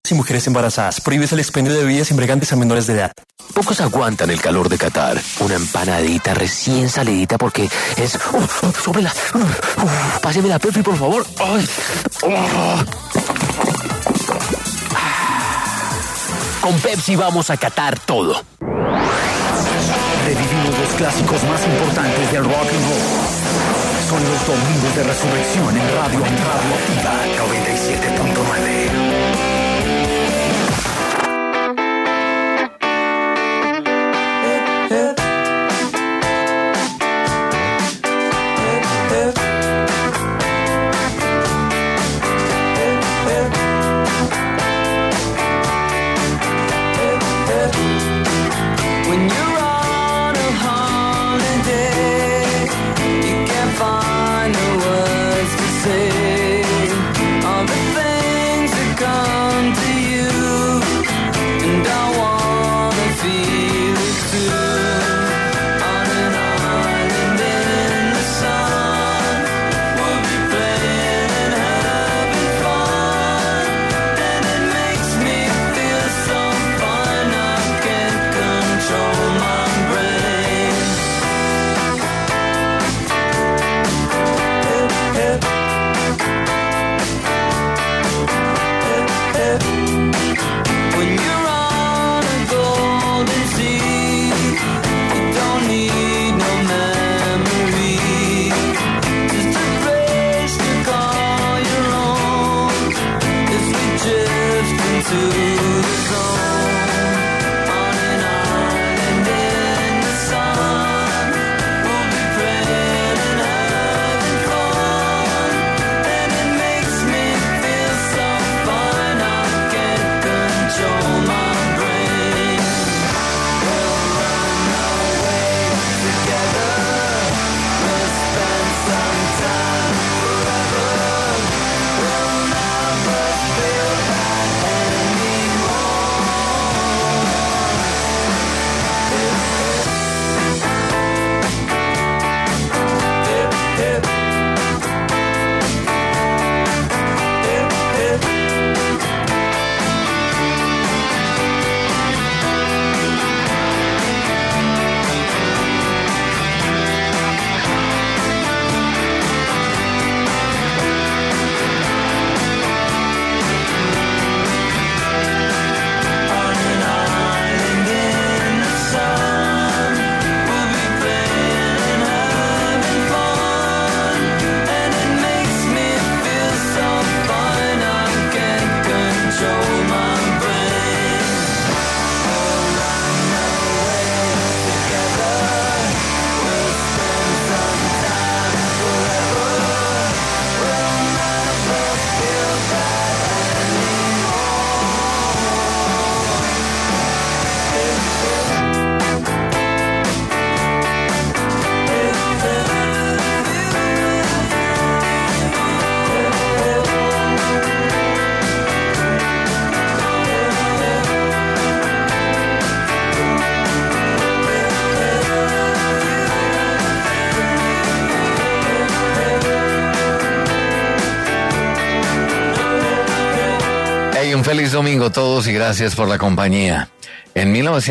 y mujeres embarazadas. Prohíbes el expendio de bebidas embriagantes a menores de edad. Pocos aguantan el calor de Qatar. Una empanadita recién salidita porque es... ¡Sóbrela! ¡Páseme la Pepsi, por favor! ¡Ay! Con Pepsi vamos a catar todo. Revivimos los clásicos más importantes del rock and roll. Son los domingos de resurrección en Radio Activa 97.9. Feliz domingo a todos y gracias por la compañía. En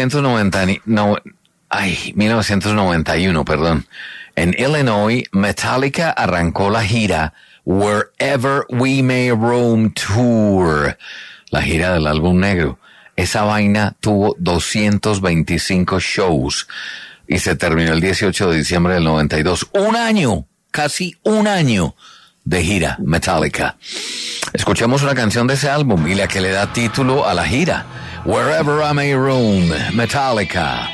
1991, en Illinois, Metallica arrancó la gira Wherever We May Roam Tour, la gira del álbum negro. Esa vaina tuvo 225 shows y se terminó el 18 de diciembre del 92. Un año, casi un año de gira Metallica. Escuchemos una canción de ese álbum y la que le da título a la gira, Wherever I May Roam, Metallica.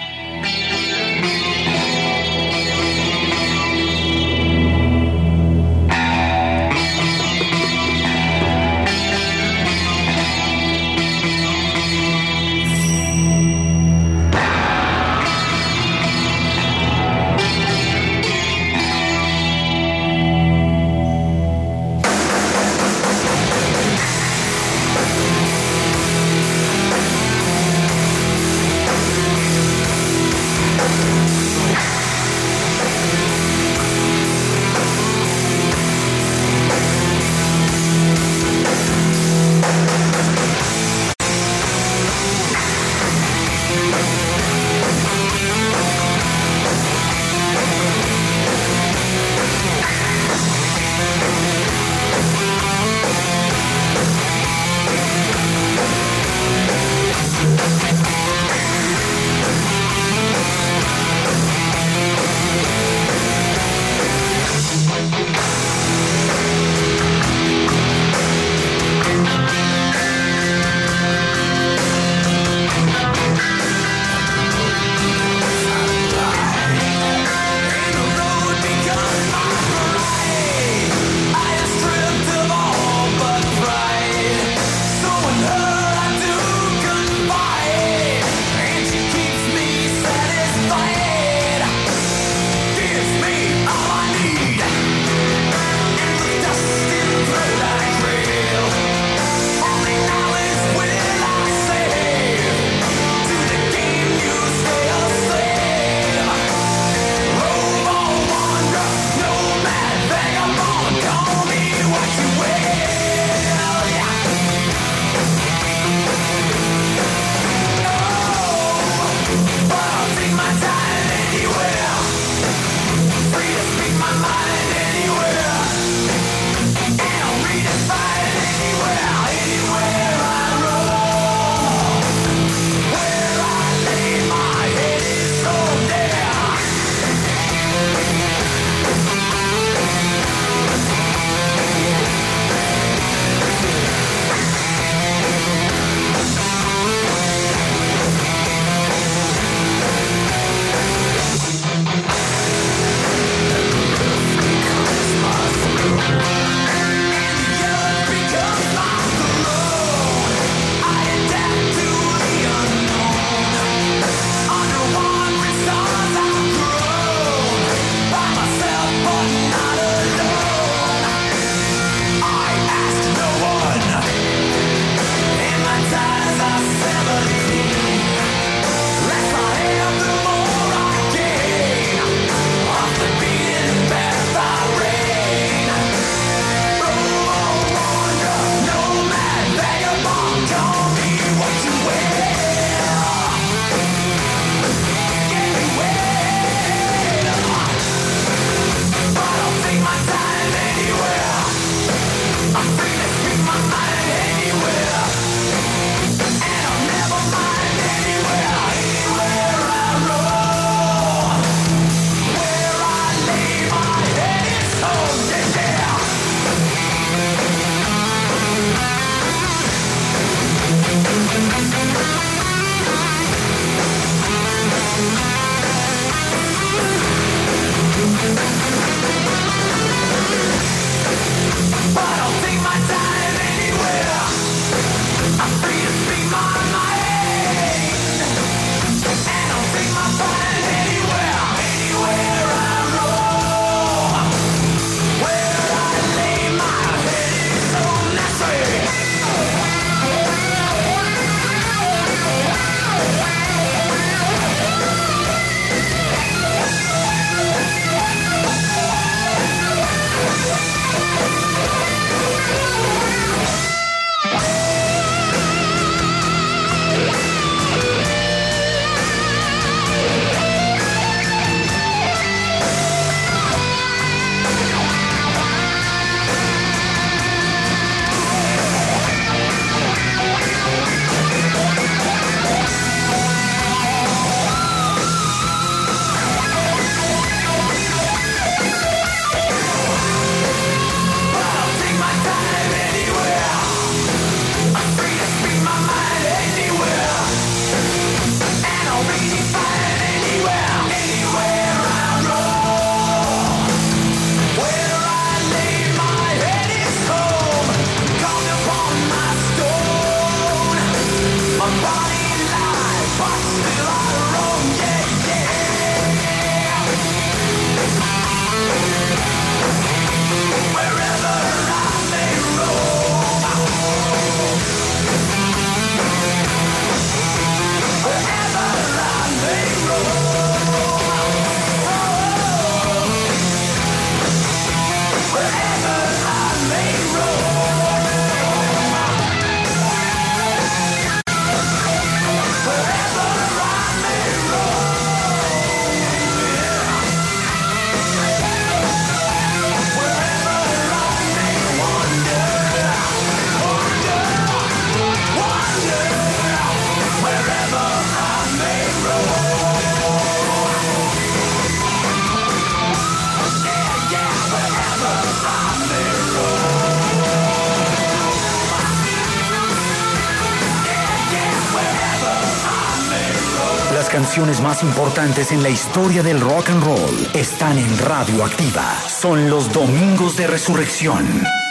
canciones más importantes en la historia del rock and roll están en Radio Activa. Son los Domingos de Resurrección.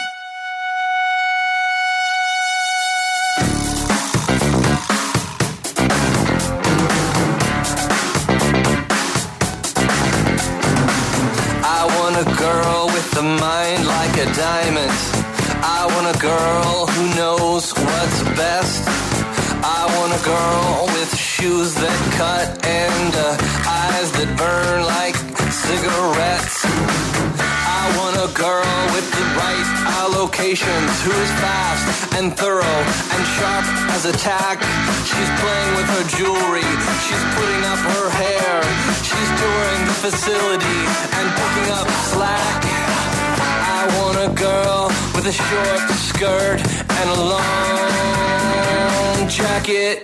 I want a girl with a mind like a diamond. I want a girl who knows what's best. I want a girl with shoes that cut and eyes that burn like cigarettes. I want a girl with the right allocations, who is fast and thorough and sharp as a tack. She's playing with her jewelry, she's putting up her hair, she's touring the facility and picking up slack. I want a girl with a short skirt and a long jacket.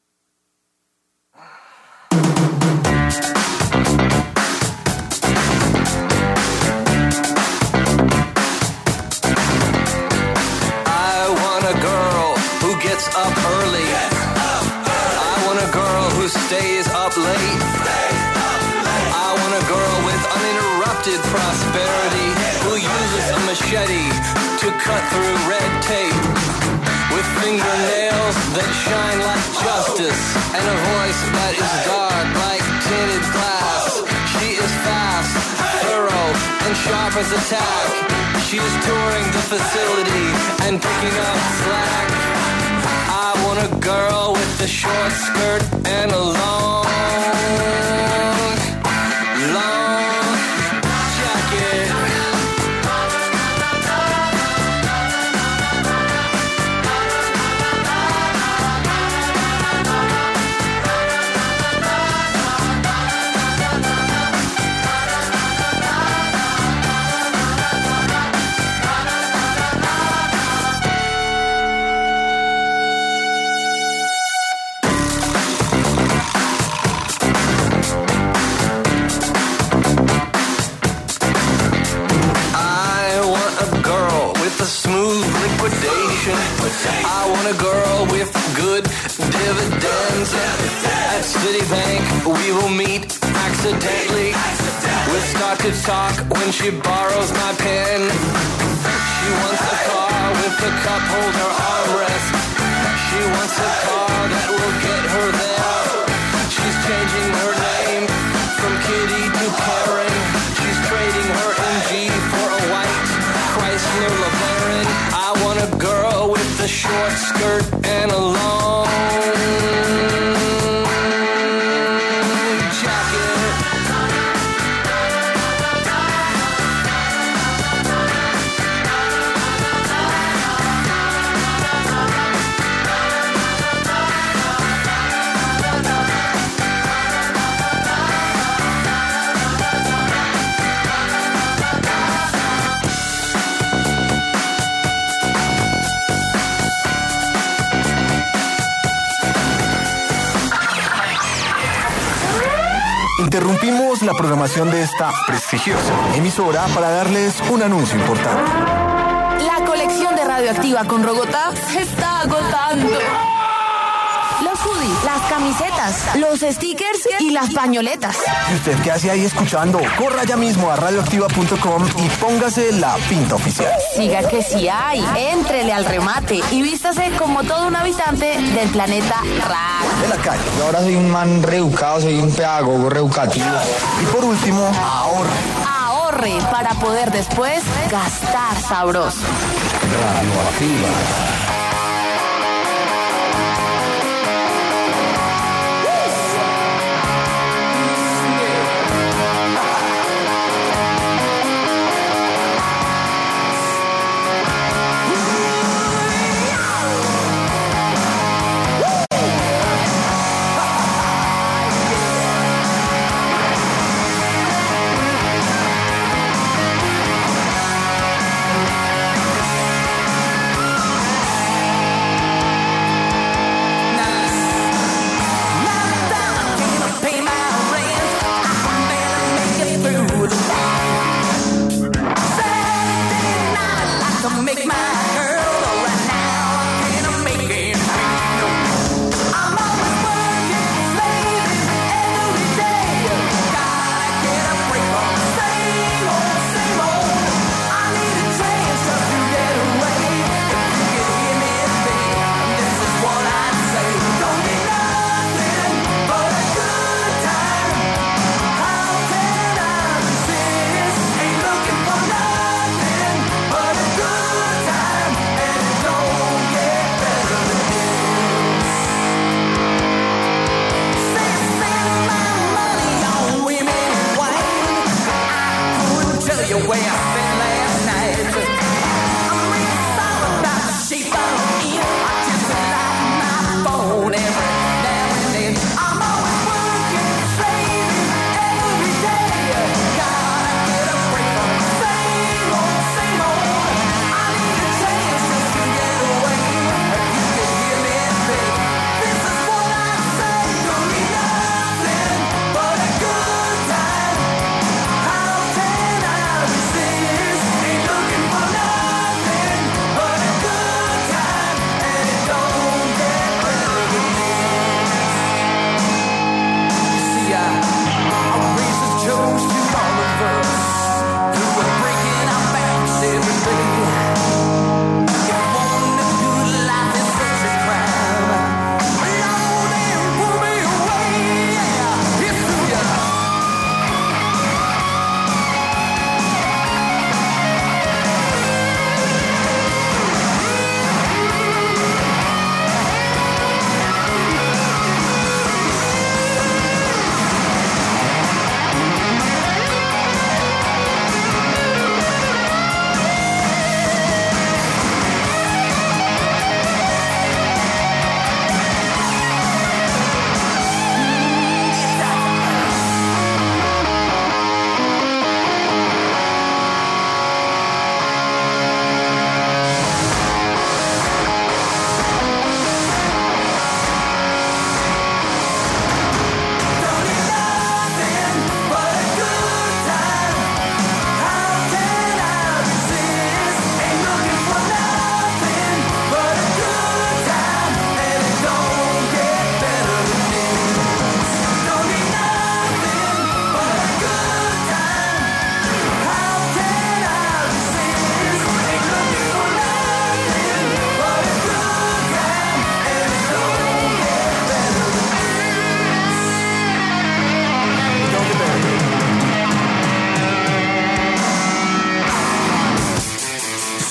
I want a girl who gets up early. I want a girl who stays up late. I want a girl with uninterrupted prosperity, who uses a machete to cut through red tape, with fingernails that shine like justice and a voice that is dark like tinted glass. She is fast, thorough, and sharp as a tack. She is touring the facility and picking up slack. I want a girl with a short skirt and a long jacket. I want a girl with good dividends. At Citibank we will meet accidentally. We'll start to talk when she borrows my pen. She wants a car with a cup holder armrest. She wants a car that will get her there. She's changing her name from Kitty to Karen. She's trading her MG for a white Chrysler LeBaron. I want a girl with a short skirt and a long jacket. Interrumpimos la programación de esta prestigiosa emisora para darles un anuncio importante. La colección de Radioactiva con Rogotá se está agotando. Los hoodies, las camisetas, los stickers y las pañoletas. ¿Y usted qué hace ahí escuchando? Corra ya mismo a radioactiva.com y póngase la pinta oficial. Siga que sí hay, éntrele al remate y vístase como todo un habitante del planeta Rack. De la calle. Yo ahora soy un man reeducado, soy un pedagogo reeducativo. Y por último, ahorre. Ahorre para poder después gastar sabroso. Radioactiva.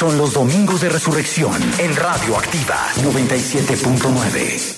son los Domingos de Resurrección en Radio Activa 97.9.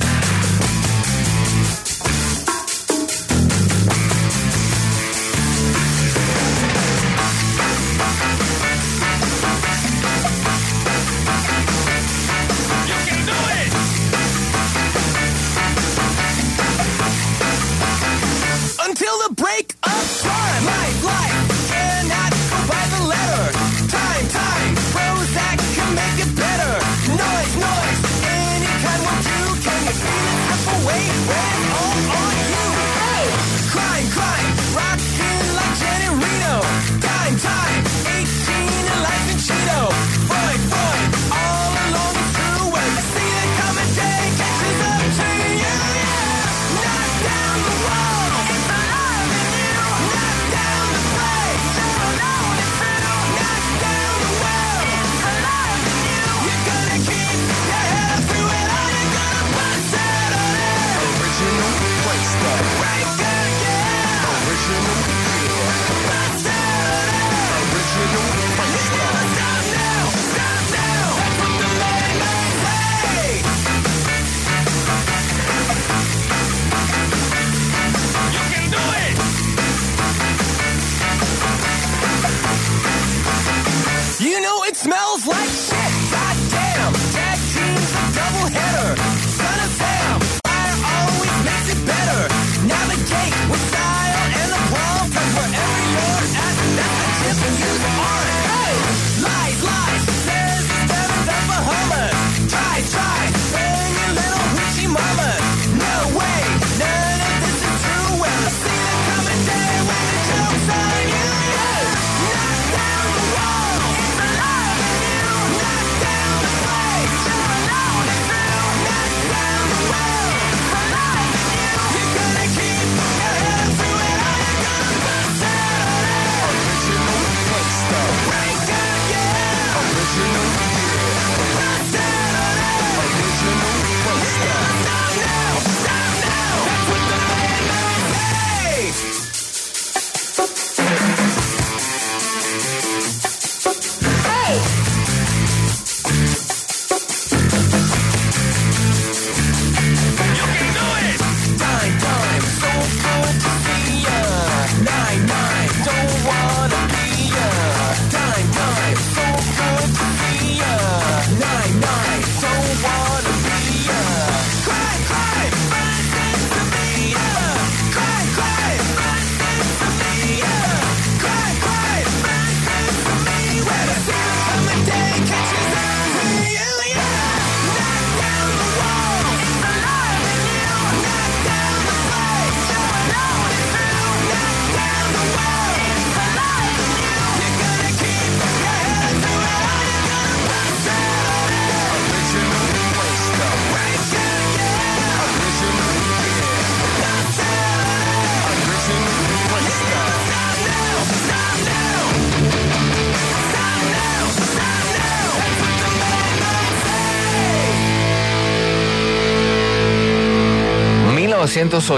En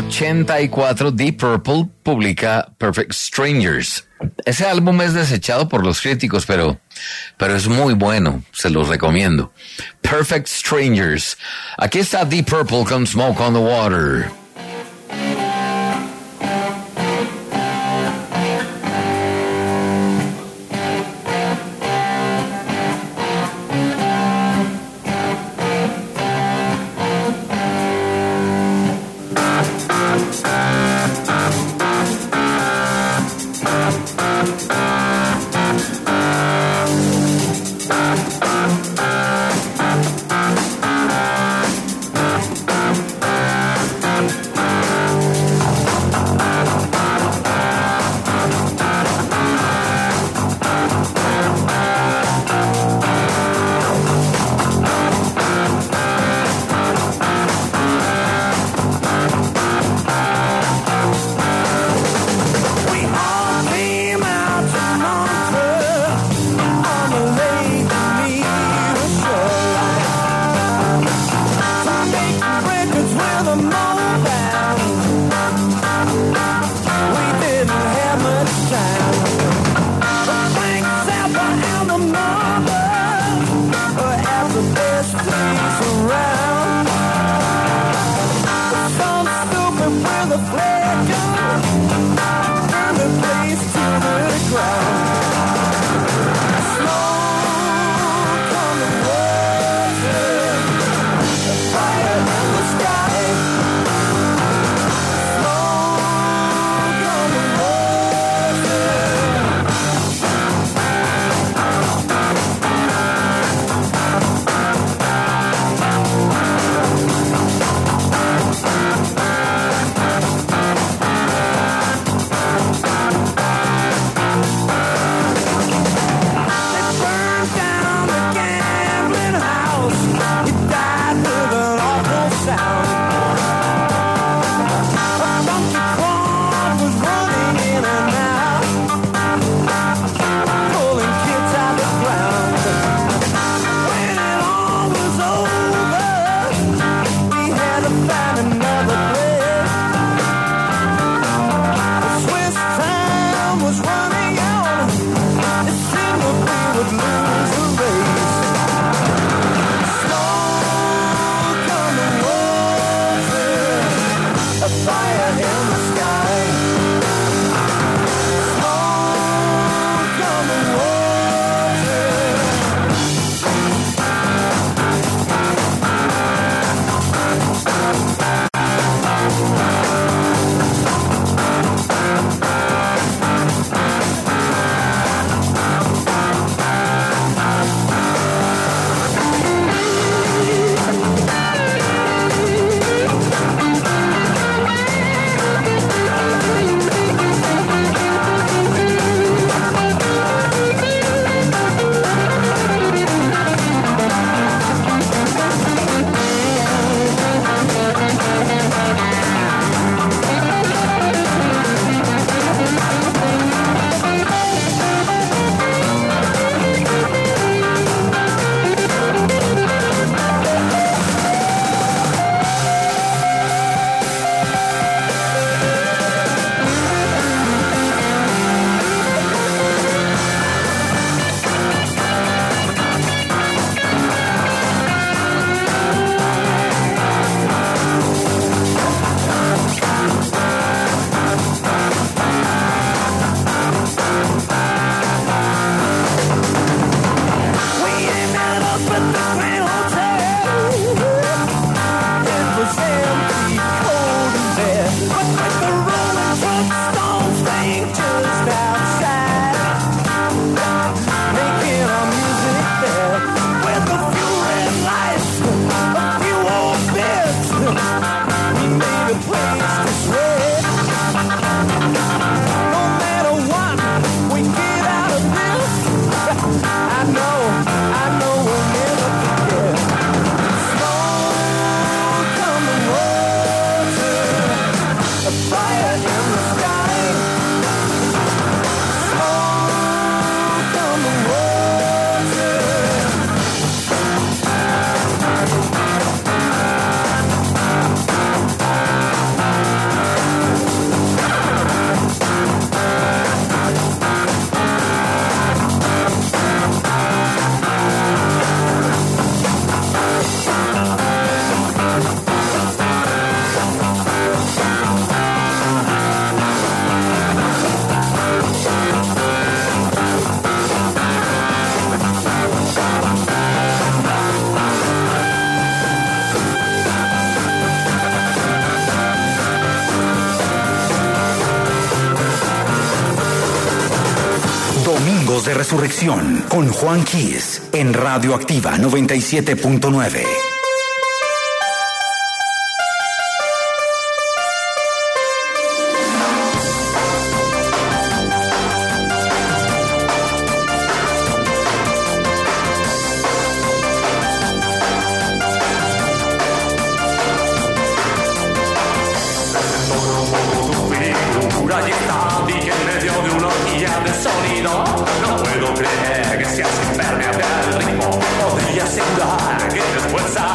1984, Deep Purple publica Perfect Strangers. Ese álbum es desechado por los críticos, pero es muy bueno, se los recomiendo. Perfect Strangers. Aquí está Deep Purple con Smoke on the Water. de Resurrección con Juan Kiss en Radioactiva 97.9. No puedo creer que seas impermeable al ritmo. Podría asegurar que eres fuerza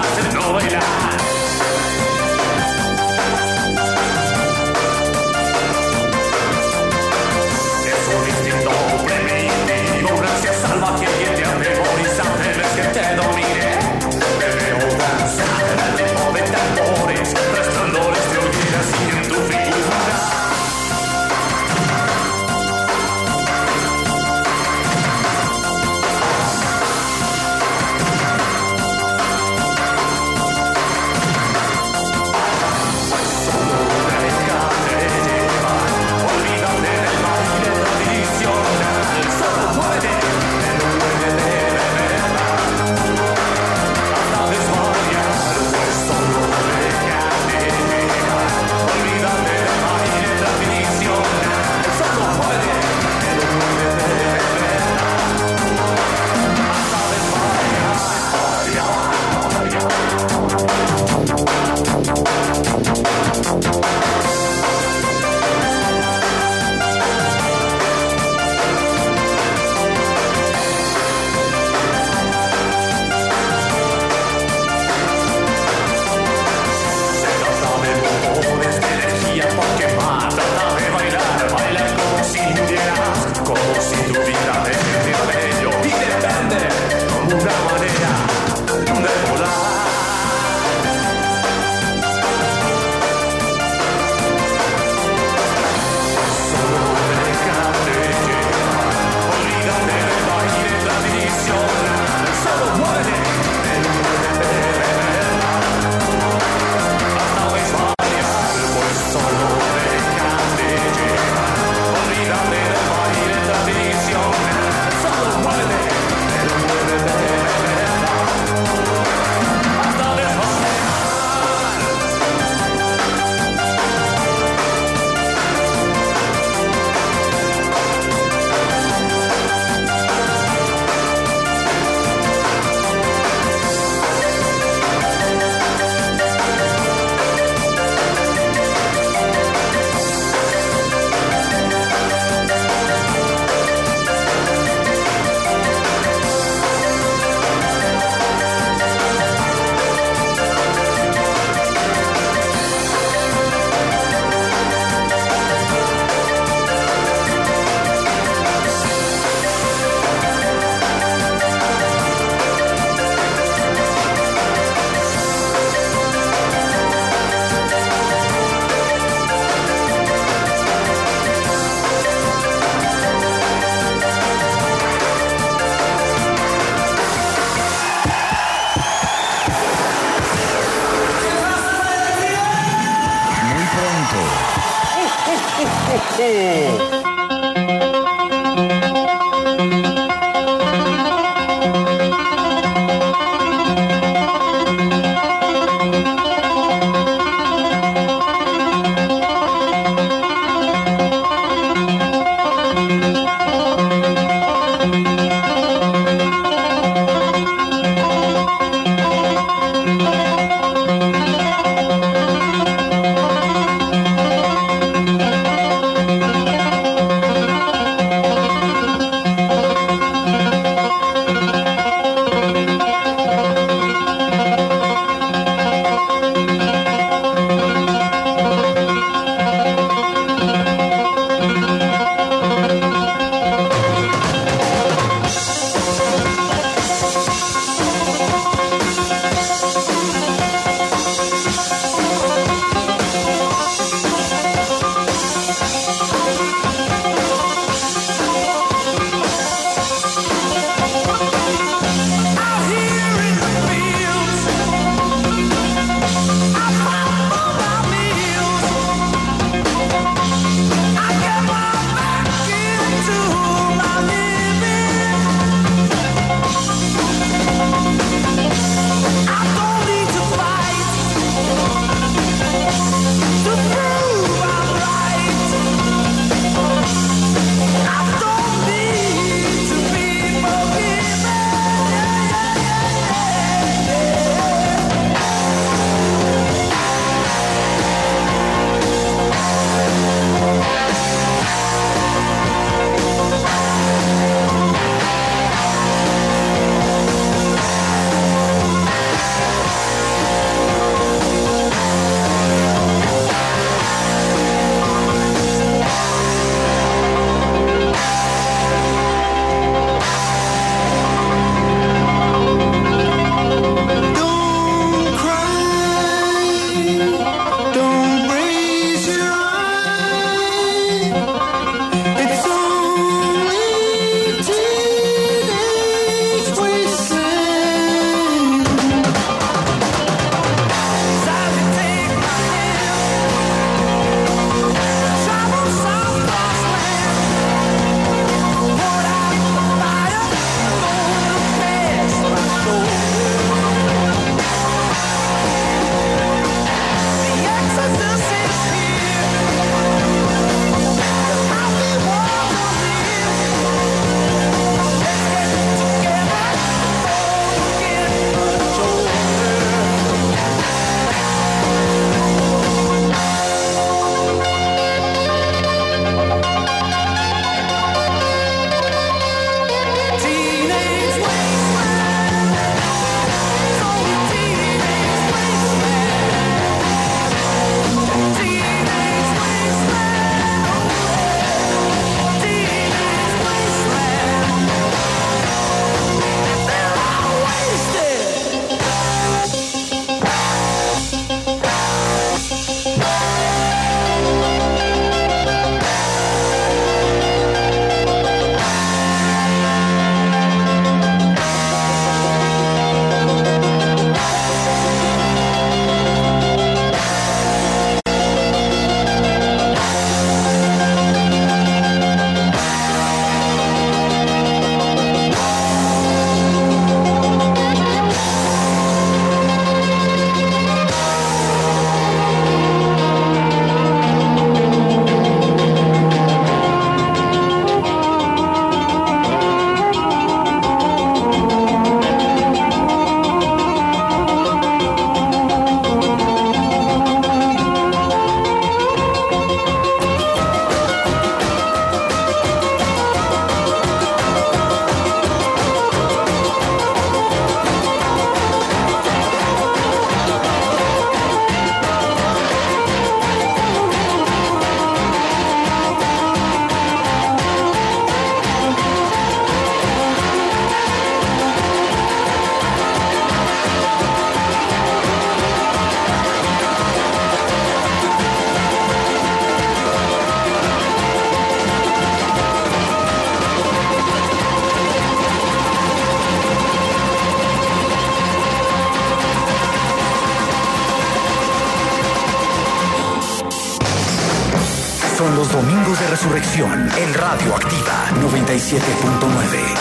Son los domingos de resurrección en Radio Activa 97.9.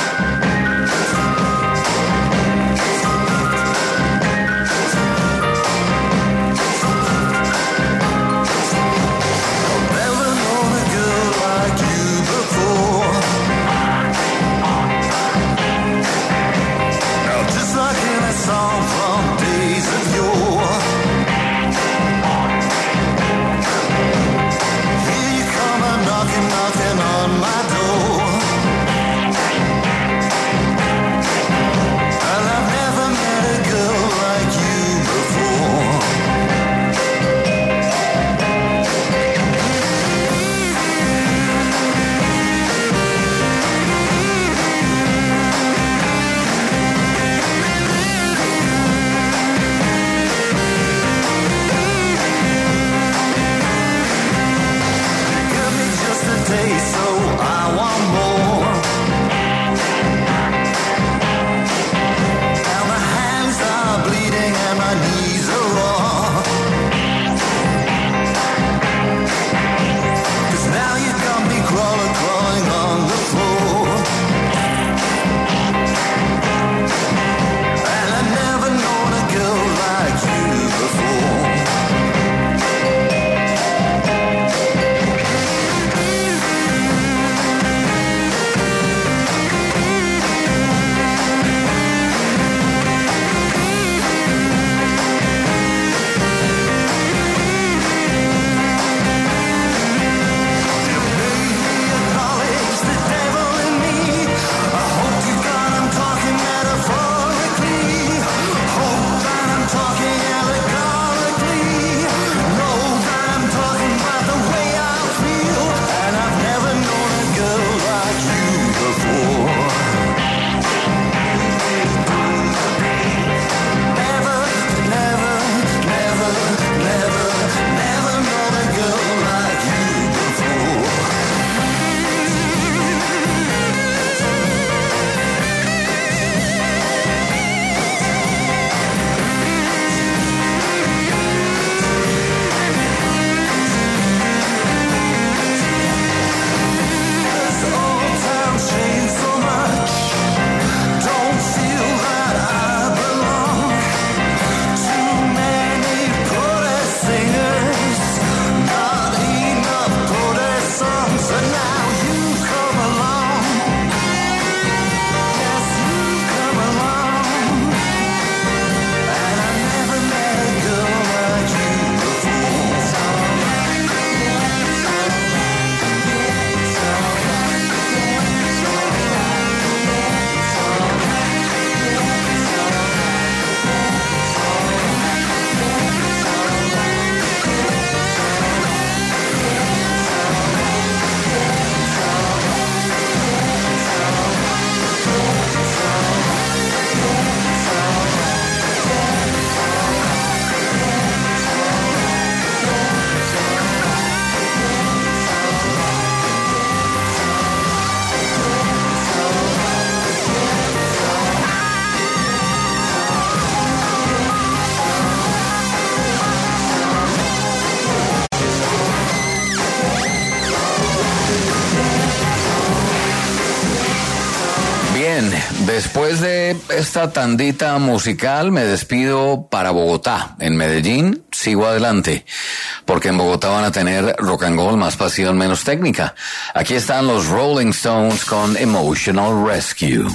Después de esta tandita musical me despido para Bogotá. En Medellín sigo adelante, porque en Bogotá van a tener rock and roll, más pasión, menos técnica. Aquí están los Rolling Stones con Emotional Rescue.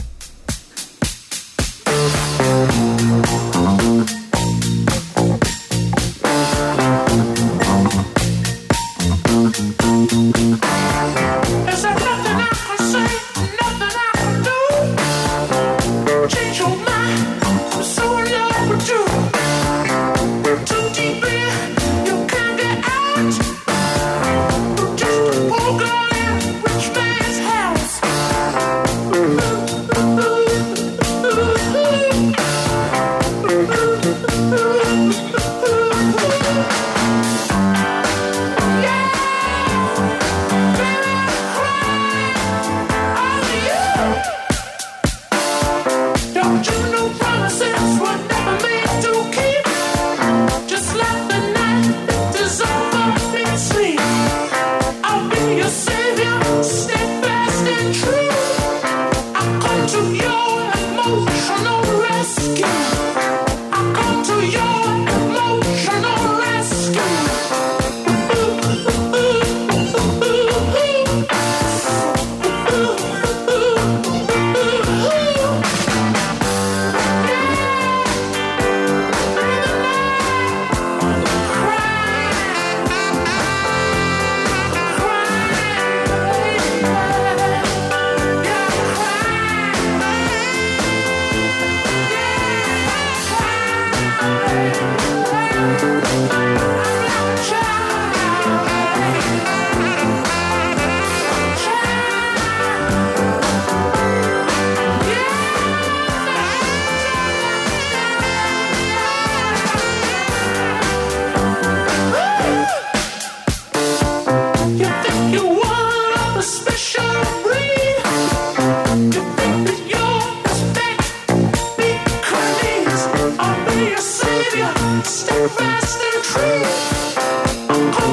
Just a poor girl in a rich man's house.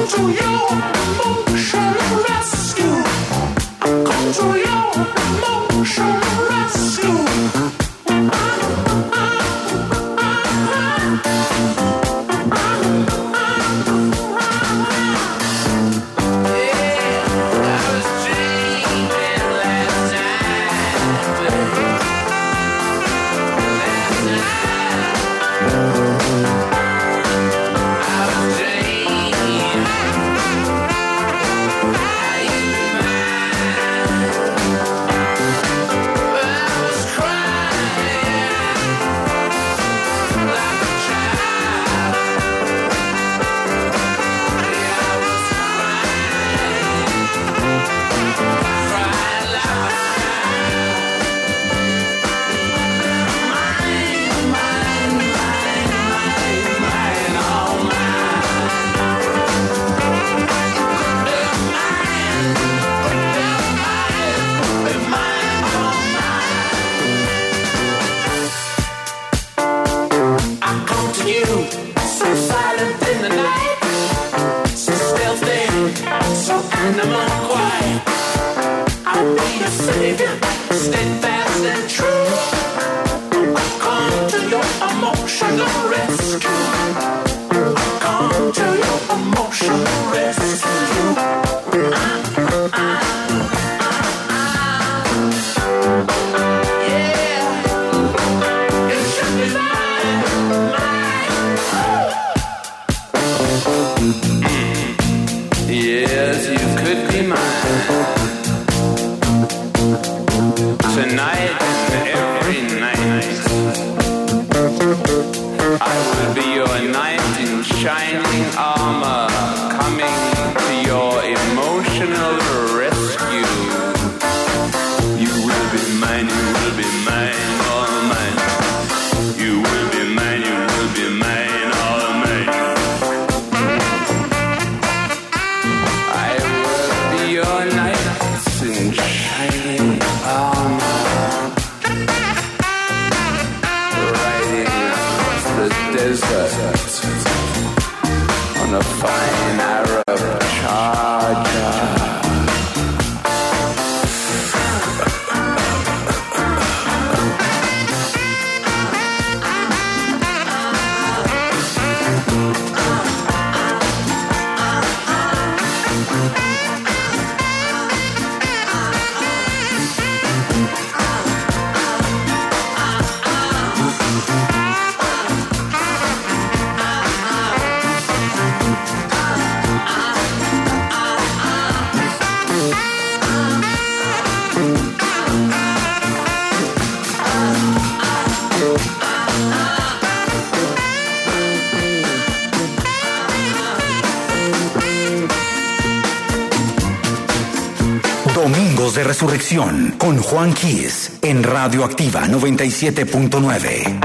Domingos de Resurrección con Juan Kiss en Radioactiva 97.9.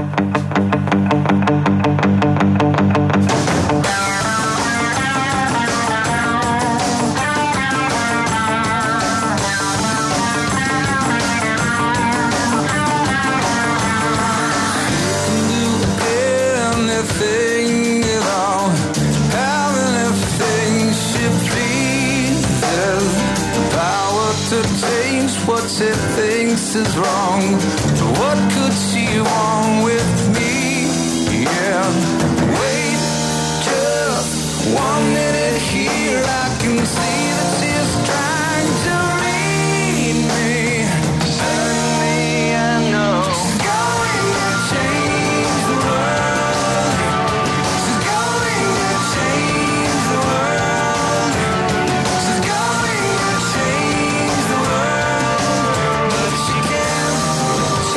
Is wrong. What could she want with me? Yeah. Wait just 1 minute here. I can see that she's trying to read me. Suddenly I know she's going to change the world. She's going to change the world. She's going to change the world. But she can't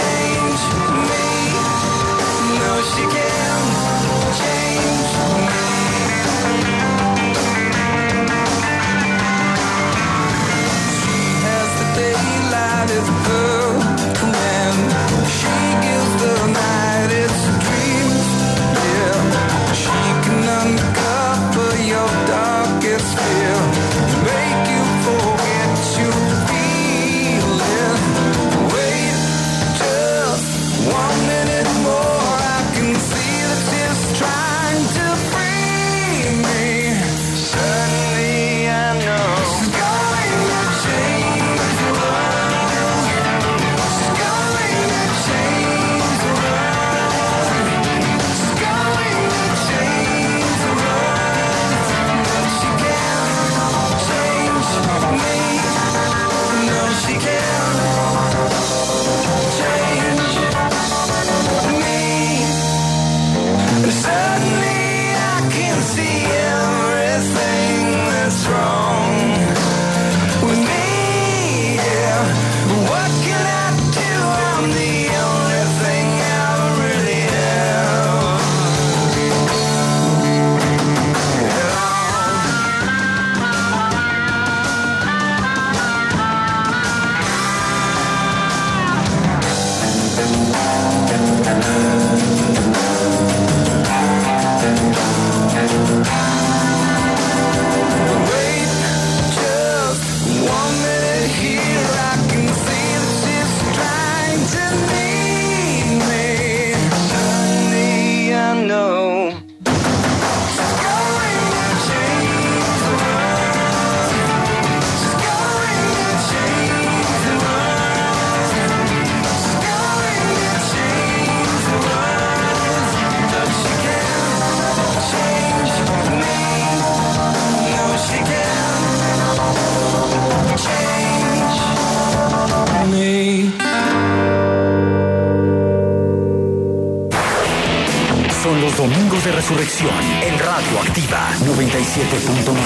resurrección en Radioactiva 97.9.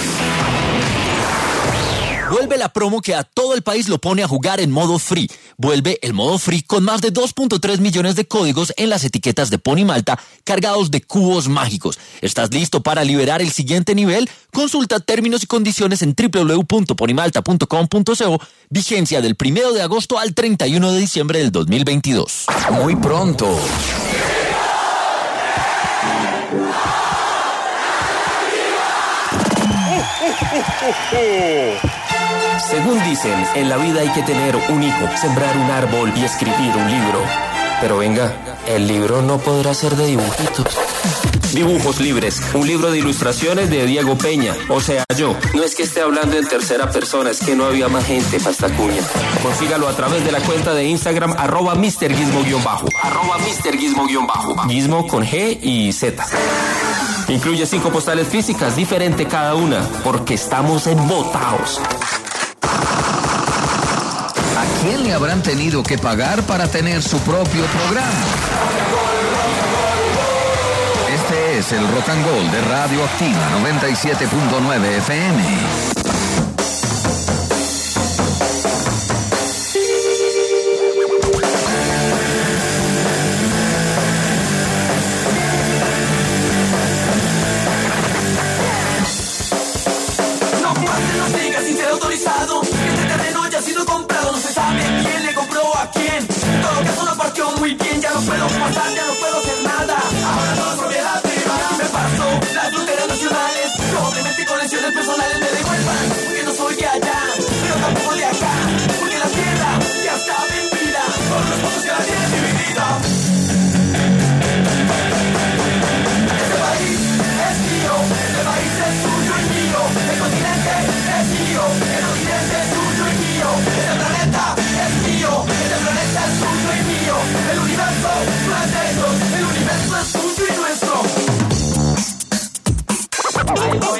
Vuelve la promo que a todo el país lo pone a jugar en modo free. Vuelve el modo free con más de 2.3 millones de códigos en las etiquetas de Pony Malta cargados de cubos mágicos. ¿Estás listo para liberar el siguiente nivel? Consulta términos y condiciones en www.ponymalta.com.co. Vigencia del 1 de agosto al 31 de diciembre del 2022. Muy pronto. Según dicen, en la vida hay que tener un hijo, sembrar un árbol y escribir un libro. Pero venga, el libro no podrá ser de dibujitos. Dibujos Libres, un libro de ilustraciones de Diego Peña, o sea yo. No es que esté hablando en tercera persona, es que no había más gente para esta cuña. Consígalo a través de la cuenta de Instagram @MrGizmo_. @MrGizmo_. Gizmo con G y Z. Incluye 5 postales físicas, diferente cada una, porque estamos embotados. ¿A quién le habrán tenido que pagar para tener su propio programa? Este es el Rock and Roll de Radioactiva 97.9 FM. Muy bien, ya no puedo pasar, ya no puedo hacer nada. Ahora todo es propiedad privada. Me paso las fronteras nacionales. Probablemente colecciones personales me devuelvan, porque no soy de allá, pero tampoco de acá. Porque la tierra ya está vendida por los pocos que la tienen dividida. Este país es mío, este país es suyo y mío. El continente es mío, el continente es suyo y mío. Este planeta es mío, este planeta es suyo y mío. El universo no es de ellos, el universo es suyo y nuestro. Ahí voy.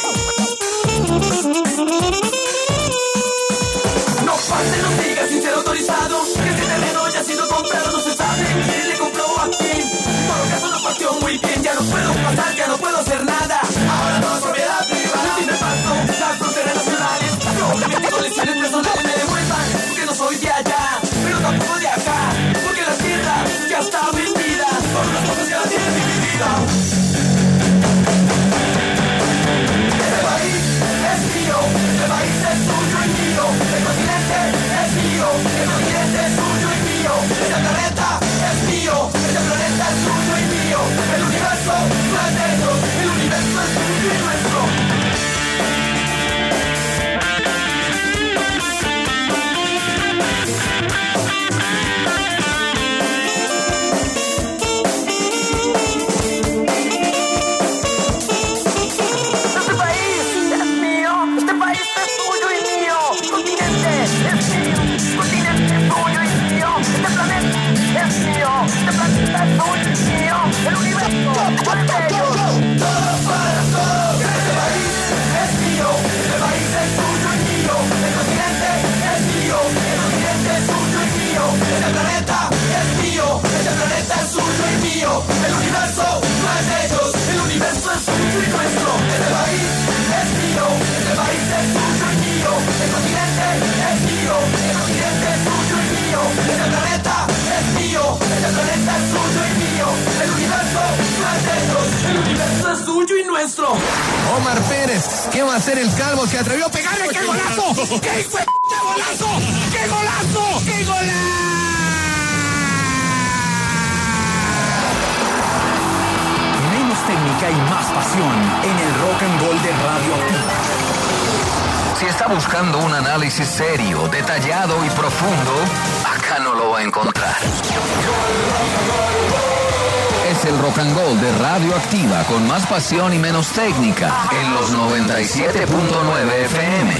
No pasen los días sin ser autorizado, que este terreno ya ha sido comprado, no se sabe quién le compró a quién. Todo caso no partió muy bien, ya no puedo pasar, ya no puedo hacer nada. Ahora todo es propiedad privada. Si me paso las fronteras nacionales, probablemente colecciones personales me devuelvan, porque no soy de allá, pero tampoco de acá. Porque la tierra ya está vendida por las cosas que la tienen dividida. Este país es mío, este país es suyo y mío. El continente es mío, el continente es suyo y mío. Este planeta es mío, este planeta es suyo y mío. El universo no es de ellos, el universo es suyo y nuestro. El universo, para todos. Todos para todos. Este país es mío, este país es suyo y mío. El continente es mío, el continente es suyo y mío. Este planeta es mío, este planeta es suyo y mío. El universo no es de ellos, el universo es suyo y nuestro. Este país es mío, este país es suyo y mío. El continente es mío, el continente es suyo y mío. Este planeta es mío, este planeta es suyo y mío. El universo no es de ellos, el universo es suyo y nuestro. Omar Pérez, ¿qué va a hacer el calvo? Se atrevió a pegarle. ¡Qué golazo! ¡Qué hijo de golazo! ¡Qué golazo! ¡Qué golazo! Menos técnica y más pasión en el Rock and Roll de Radioactiva. Si está buscando un análisis serio, detallado y profundo, acá no lo va a encontrar. Es el Rock and Roll de Radioactiva, con más pasión y menos técnica, en los 97.9 FM.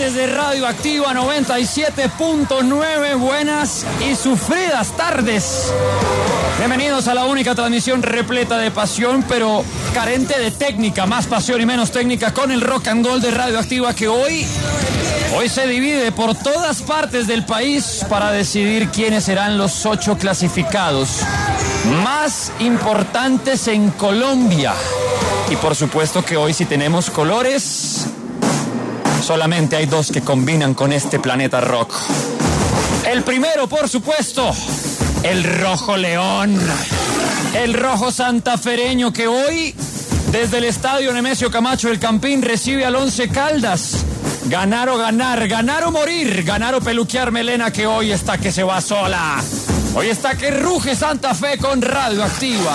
oyentes de Radio Activa 97.9, buenas y sufridas tardes. Bienvenidos a la única transmisión repleta de pasión, pero carente de técnica, más pasión y menos técnica, con el Rock and Roll de Radio Activa, que hoy se divide por todas partes del país para decidir quiénes serán los 8 clasificados más importantes en Colombia. Y por supuesto que hoy, si tenemos colores, solamente hay 2 que combinan con este planeta rock. El primero, por supuesto, el Rojo León, el rojo santafereño, que hoy, desde el estadio Nemesio Camacho del Campín, recibe al Once Caldas. Ganar o ganar, ganar o morir, ganar o peluquear melena, que hoy está que se va sola. Hoy está que ruge Santa Fe con Radio Activa.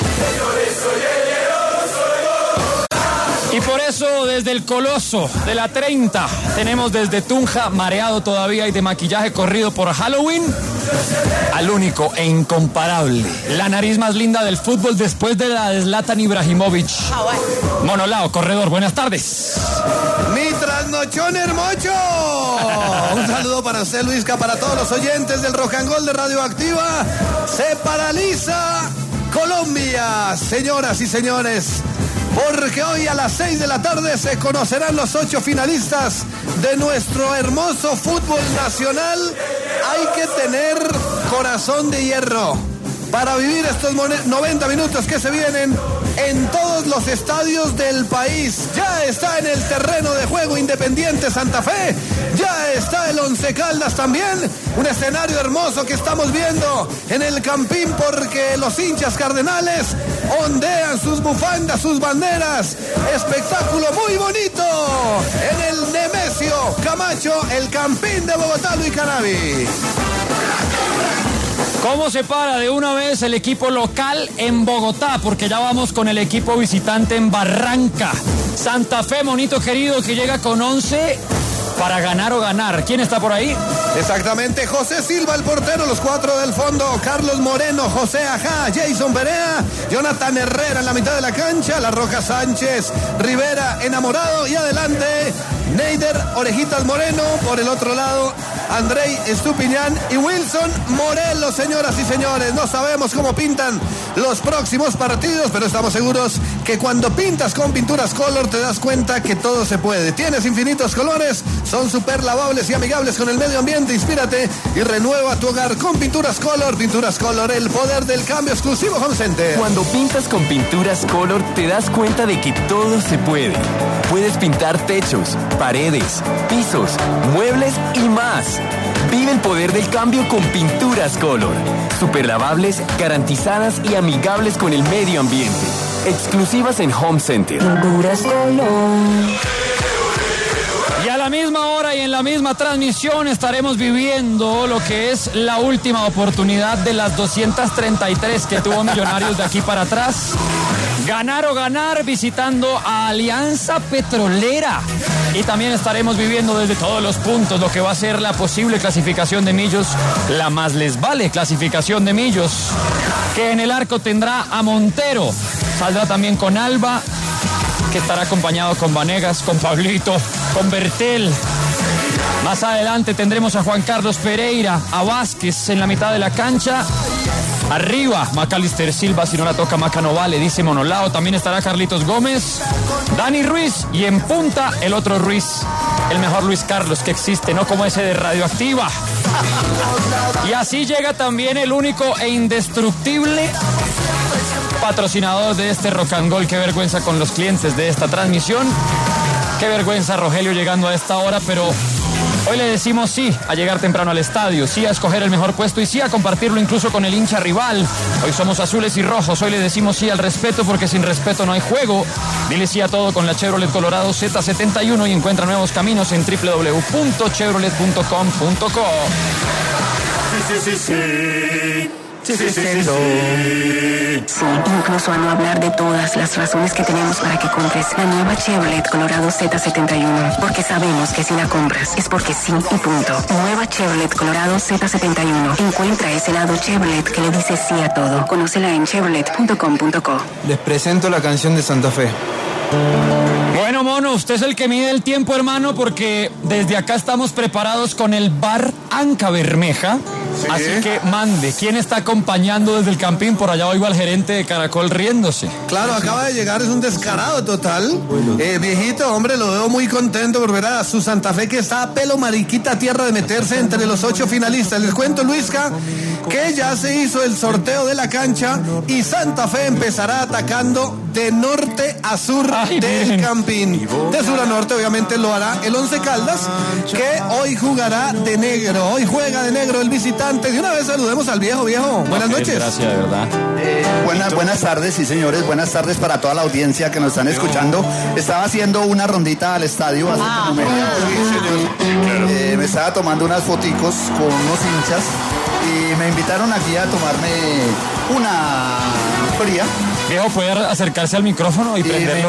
Y por eso, desde el Coloso de la 30, tenemos desde Tunja, mareado todavía y de maquillaje corrido por Halloween, al único e incomparable, la nariz más linda del fútbol después de la de Zlatan Ibrahimovic. Monolao, corredor, buenas tardes. Mi trasnochón hermoso. Un saludo para usted, Luisca, para todos los oyentes del Rock and Roll de Radio Activa. Se paraliza Colombia, señoras y señores, porque hoy a las 6 de la tarde se conocerán los 8 finalistas de nuestro hermoso fútbol nacional. Hay que tener corazón de hierro para vivir estos 90 minutos que se vienen en todos los estadios del país. Ya está en el terreno de juego Independiente Santa Fe, ya está el Once Caldas también, un escenario hermoso que estamos viendo en el Campín, porque los hinchas cardenales ondean sus bufandas, sus banderas. Espectáculo muy bonito en el Nemesio Camacho, el Campín de Bogotá, Luis Cannavy. ¿Cómo se para de una vez el equipo local en Bogotá? Porque ya vamos con el equipo visitante en Barranca. Santa Fe, monito querido, que llega con 11 para ganar o ganar. ¿Quién está por ahí? Exactamente, José Silva, el portero, los 4 del fondo, Carlos Moreno, José Ajá, Jason Perea, Jonathan Herrera en la mitad de la cancha, La Roca Sánchez, Rivera Enamorado, y adelante Neider Orejitas Moreno, por el otro lado Andrei Estupiñán y Wilson Morelos. Señoras y señores, no sabemos cómo pintan los próximos partidos, pero estamos seguros que cuando pintas con Pinturas Color te das cuenta que todo se puede. Tienes infinitos colores, son súper lavables y amigables con el medio ambiente. Inspírate y renueva tu hogar con Pinturas Color. Pinturas Color, el poder del cambio. Exclusivo Home Center. Cuando pintas con Pinturas Color te das cuenta de que todo se puede. Puedes pintar techos, paredes, pisos, muebles y más. Vive el poder del cambio con Pinturas Color. Super lavables, garantizadas y amigables con el medio ambiente. Exclusivas en Home Center. Pinturas Color. Y a la misma hora y en la misma transmisión estaremos viviendo lo que es la última oportunidad de las 233 que tuvo Millonarios de aquí para atrás. Ganar o ganar visitando a Alianza Petrolera. Y también estaremos viviendo desde todos los puntos lo que va a ser la posible clasificación de Millos, la más les vale clasificación de Millos, que en el arco tendrá a Montero. Saldrá también con Alba, que estará acompañado con Vanegas, con Pablito, con Bertel. Más adelante tendremos a Juan Carlos Pereira, a Vázquez en la mitad de la cancha. Arriba, Macalister Silva, si no la toca Maca no vale, dice Monolao. También estará Carlitos Gómez, Dani Ruiz, y en punta el otro Ruiz, el mejor Luis Carlos que existe, no como ese de Radioactiva. Y así llega también el único e indestructible patrocinador de este Rock and Roll. Qué vergüenza con los clientes de esta transmisión. Qué vergüenza, Rogelio, llegando a esta hora, pero hoy le decimos sí a llegar temprano al estadio, sí a escoger el mejor puesto y sí a compartirlo incluso con el hincha rival. Hoy somos azules y rojos, hoy le decimos sí al respeto, porque sin respeto no hay juego. Dile sí a todo con la Chevrolet Colorado Z71 y encuentra nuevos caminos en www.chevrolet.com.co. Sí, incluso a no hablar de todas las razones que tenemos para que compres la nueva Chevrolet Colorado Z71, porque sabemos que si la compras es porque sí y punto. Nueva Chevrolet Colorado Z71. Encuentra ese lado Chevrolet que le dice sí a todo. Conócela en chevrolet.com.co. Les presento la canción de Santa Fe. Bueno, mono, usted es el que mide el tiempo, hermano, porque desde acá estamos preparados con el bar Anca Bermeja. Sí. Así que mande, ¿quién está acompañando desde el campín? Por allá oigo al gerente de Caracol riéndose. Claro, acaba de llegar, es un descarado total. Viejito, hombre, lo veo muy contento por ver a su Santa Fe que está a pelo mariquita tierra de meterse entre los 8 finalistas. Les cuento, Luisca, que ya se hizo el sorteo de la cancha y Santa Fe empezará atacando de norte a sur del campín. De sur a norte, obviamente, lo hará el Once Caldas, que hoy jugará de negro. Hoy juega de negro el visitante. De una vez saludemos al viejo. Buenas noches. Gracias, de verdad. Buenas tardes, sí, señores. Buenas tardes para toda la audiencia que nos están escuchando. Estaba haciendo una rondita al estadio hace un momento. Me estaba tomando unas foticos con unos hinchas y me invitaron aquí a tomarme una fría. Viejo, ¿puede acercarse al micrófono y prenderlo?